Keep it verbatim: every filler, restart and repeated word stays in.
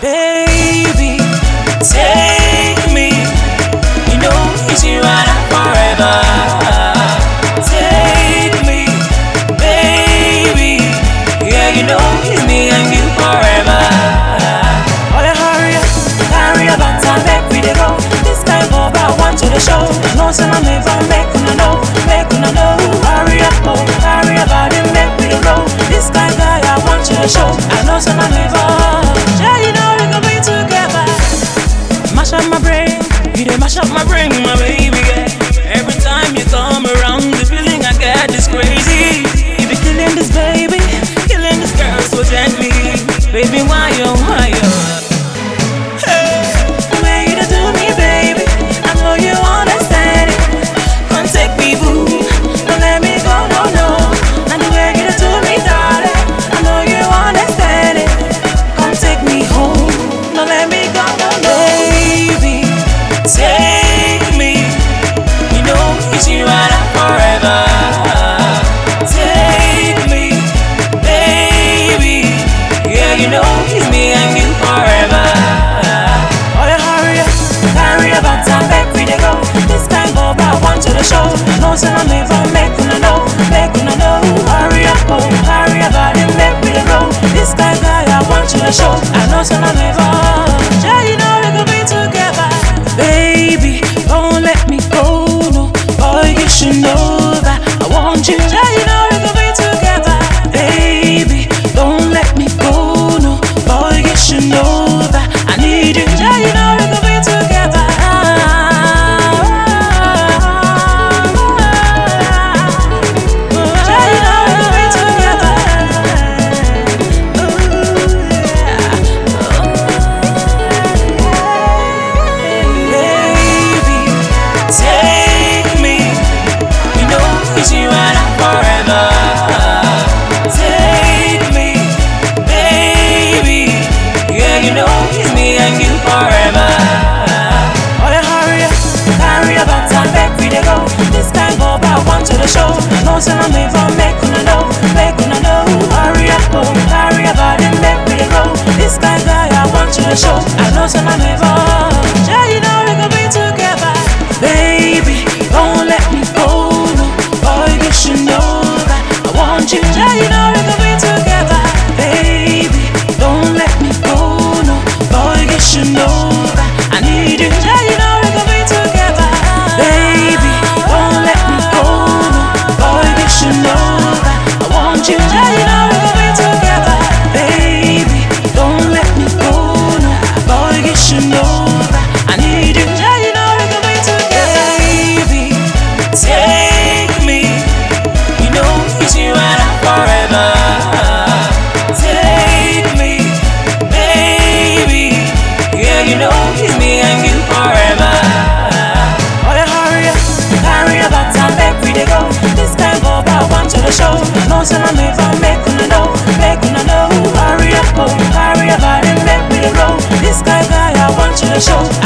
Baby, take me. You know it's you and I forever. Take me, baby. Yeah, you know it's me and you forever. Oh, yeah, hurry up, hurry up, and time back we dey go. This time go back one to the show. No son of me from make una know, make una know. Hurry up, oh, hurry up, and then make we dey roll. This kind guy I want to the show. I know some of me from. Yeah, you know we can be together. Mash up my brain, you dey mash up my brain, my baby. Yeah. Every time you come around, the feeling I get is crazy. You be killing this baby, killing this girl so gently. Baby, why you, why you? Hey, the way you do me, baby, I know you understand it. Come take me, boo, don't let me go, no, no. And the way you do me, darling, I know you understand it. Come take me home, don't let me go, no, no. Baby, take me. You know it's you and I forever. Take me, baby. Yeah, you know it's me and you forever. Oh, yeah, hurry up, hurry up, and time back we dey go. This time go back one to the show. No son of me from make una know, make una know. Hurry up, oh, hurry up, and then make we dey roll. This guy guy I want to the show. I know son of me from. Yeah, you know we could be together. Baby, don't let me go, no. Boy, you should know that I want you. Yeah, you know we could be together. Baby, don't let me go, no. Boy, you should know that I need you. Yeah, you know we could be together. Yeah, you know we could be together. Baby, take me. You know it's you and I forever. Take me, baby. Yeah, you know it's me and you forever. Oh, yeah, hurry up, hurry up, and time back we dey go. This time go back one to the show. No son of me from make una know, make una know. Hurry up, oh, hurry up, and then make we dey roll. This guy guy I want to the show. I know son of me from. Yeah, you know we could be together. Baby, don't let me go, no. Boy, you should know that I want you. Yeah, you know we could be together. Baby, don't let me go, no. Boy, you should know that I need you. Yeah, you know we could be together. Baby, don't let me go, no. Boy, you should know that I want you. Yeah, you know we could be together. Baby, don't let me go, no. Boy, you should know that I need you. Yeah, you know we could be together. Baby, take me. You know it's you and I forever. Take me, baby. Yeah, you know it's me and you forever. Oh, yeah, hurry up, hurry up, and time back we dey go. This time go back one to the show. No son of me from make una know, make una know. Hurry up, oh, hurry up, and then make we dey roll. This guy guy I want to the show.